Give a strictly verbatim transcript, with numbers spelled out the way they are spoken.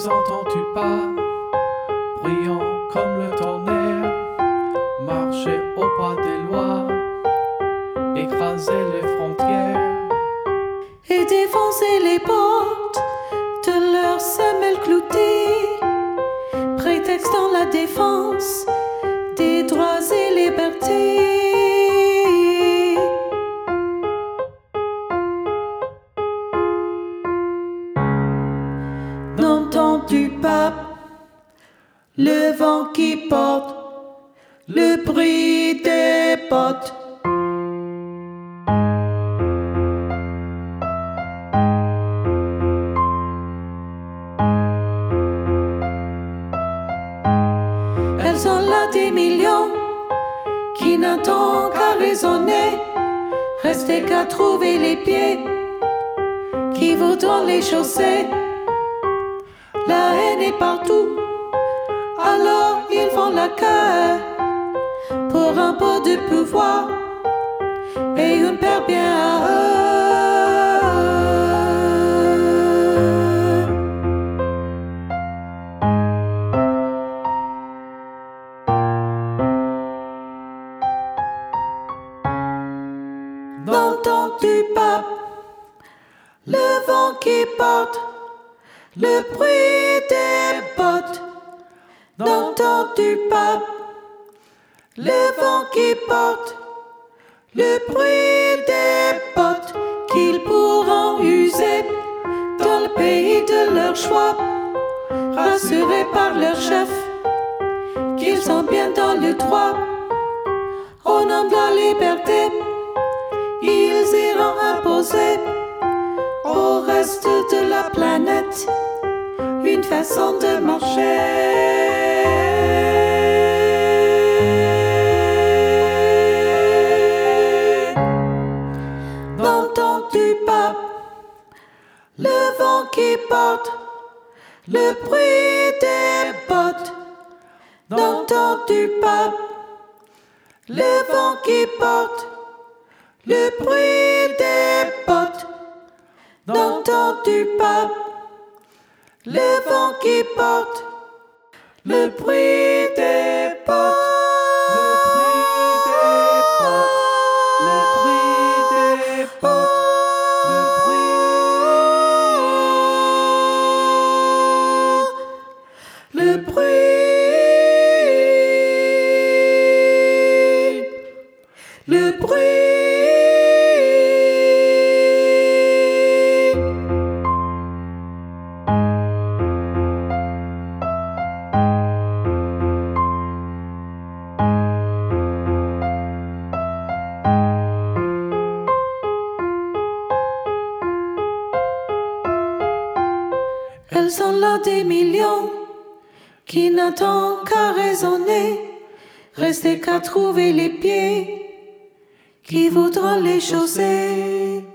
les entends-tu pas, brillants comme le tonnerre, marcher au pas des lois, écraser les frontières et défoncer les portes de leurs semelles cloutées, prétextant la défense des droits et libertés. N'entends-tu pas le vent qui porte le bruit des bottes? Elles sont là des millions qui n'attendent qu'à raisonner, rester qu'à trouver les pieds qui voudront les chausser. La haine est partout, alors ils font la queue pour un peu de pouvoir et une paire bien à eux. N'entends-tu pas le vent qui porte le bruit des bottes? N'entends-tu pas le vent qui porte le bruit des bottes qu'ils pourront user dans le pays de leur choix, rassurés par leur chef qu'ils sont bien dans le droit? Au nom de la liberté, ils iront imposer au reste de la planète une façon de marcher. N'entends-tu pas le vent qui porte le bruit des bottes? N'entends-tu pas le vent qui porte le bruit des bottes? N'entends-tu pas le vent qui porte le bruit des bottes? Le bruit des bottes, le bruit des bottes, le bruit, le bruit. Elles sont là des millions qui n'attendent qu'à raisonner, rester qu'à trouver les pieds qui voudront les chausser.